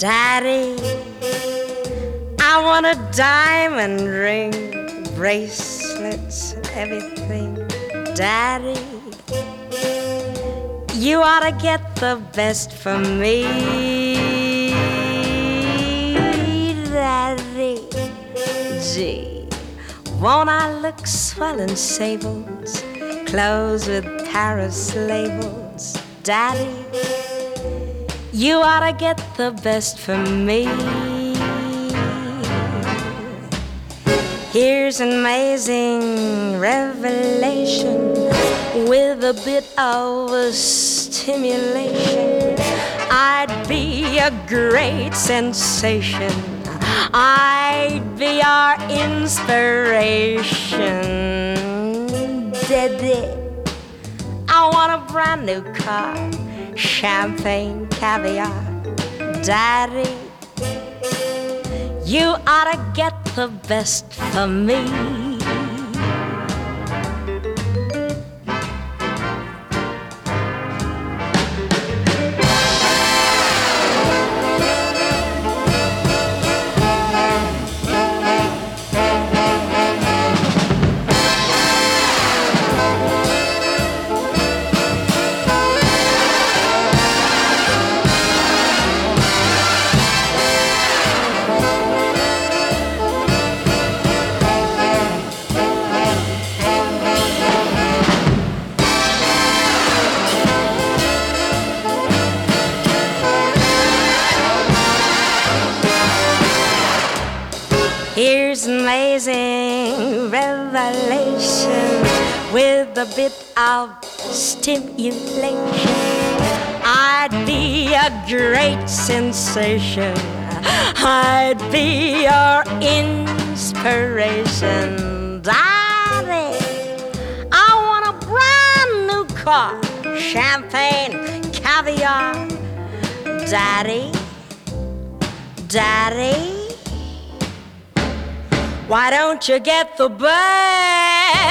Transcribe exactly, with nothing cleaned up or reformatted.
Daddy, I want a diamond ring, bracelets and everything. Daddy, you ought to get the best for me. Daddy, gee, won't I look swell in sables, clothes with Paris labels? Daddy, you ought to get the best for me. Here's an amazing revelation with a bit of a stimulation. I'd be a great sensation. I'd be our inspiration. Daddy, I want a brand new car, champagne, caviar. Daddy, you ought to get the best for me. Here's an amazing revelation with a bit of stimulation. I'd be a great sensation. I'd be your inspiration. Daddy, I want a brand new car, champagne, caviar. Daddy, Daddy, why don't you get the best